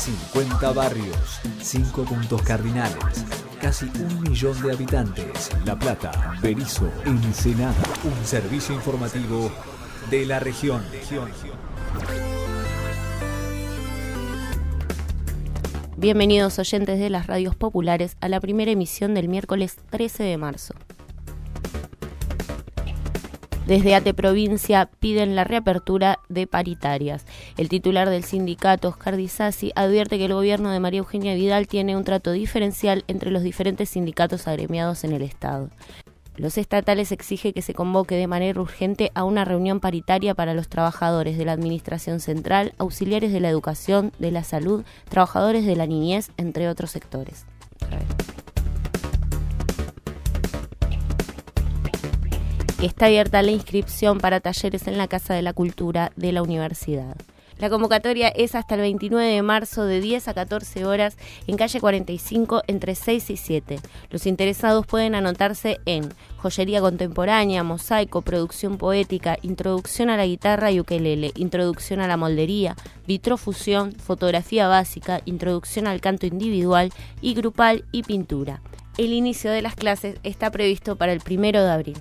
50 barrios, 5 puntos cardinales, casi 1 millón de habitantes. La Plata, Berisso, Ensenada. Un servicio informativo de la región. Bienvenidos oyentes de las radios populares a la primera emisión del miércoles 13 de marzo. Desde ATE Provincia piden la reapertura de paritarias. El titular del sindicato, Oscar Di Sassi, advierte que el gobierno de María Eugenia Vidal tiene un trato diferencial entre los diferentes sindicatos agremiados en el Estado. Los estatales exigen que se convoque de manera urgente a una reunión paritaria para los trabajadores de la Administración Central, auxiliares de la educación, de la salud, trabajadores de la niñez, entre otros sectores. Está abierta la inscripción para talleres en la Casa de la Cultura de la Universidad. La convocatoria es hasta el 29 de marzo de 10 a 14 horas en calle 45 entre 6 y 7. Los interesados pueden anotarse en joyería contemporánea, mosaico, producción poética, introducción a la guitarra y ukelele, introducción a la moldería, vitrofusión, fotografía básica, introducción al canto individual y grupal y pintura. El inicio de las clases está previsto para el 1 de abril.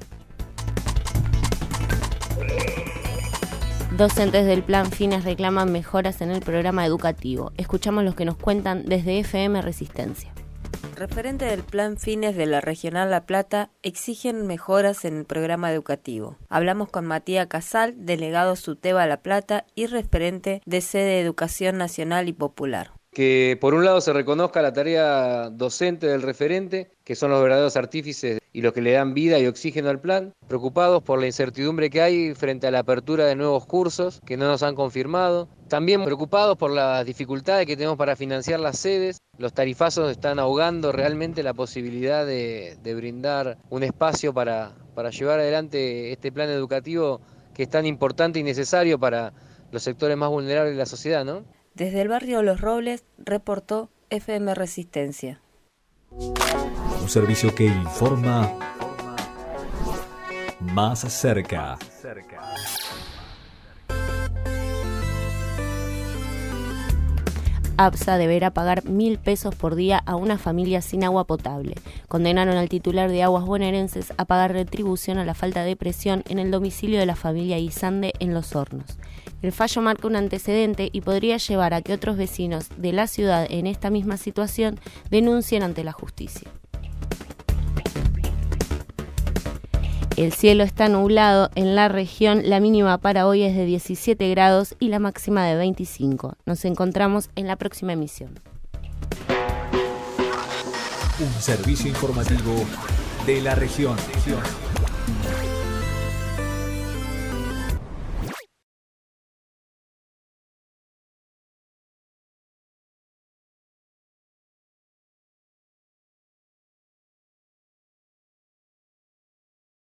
Docentes del Plan Fines reclaman mejoras en el programa educativo. Escuchamos los que nos cuentan desde FM Resistencia. Referente del Plan Fines de la Regional La Plata exigen mejoras en el programa educativo. Hablamos con Matías Casal, delegado SUTEBA La Plata y referente de Sede Educación Nacional y Popular. Que por un lado se reconozca la tarea docente del referente, que son los verdaderos artífices y los que le dan vida y oxígeno al plan, preocupados por la incertidumbre que hay frente a la apertura de nuevos cursos que no nos han confirmado, también preocupados por las dificultades que tenemos para financiar las sedes. Los tarifazos están ahogando realmente la posibilidad de brindar un espacio para llevar adelante este plan educativo que es tan importante y necesario para los sectores más vulnerables de la sociedad, ¿no? Desde el barrio Los Robles, reportó FM Resistencia. Un servicio que informa más cerca. APSA deberá pagar 1.000 pesos por día a una familia sin agua potable. Condenaron al titular de Aguas Bonaerenses a pagar retribución a la falta de presión en el domicilio de la familia Guisande en Los Hornos. El fallo marca un antecedente y podría llevar a que otros vecinos de la ciudad en esta misma situación denuncien ante la justicia. El cielo está nublado en la región, la mínima para hoy es de 17 grados y la máxima de 25. Nos encontramos en la próxima emisión. Un servicio informativo de la región.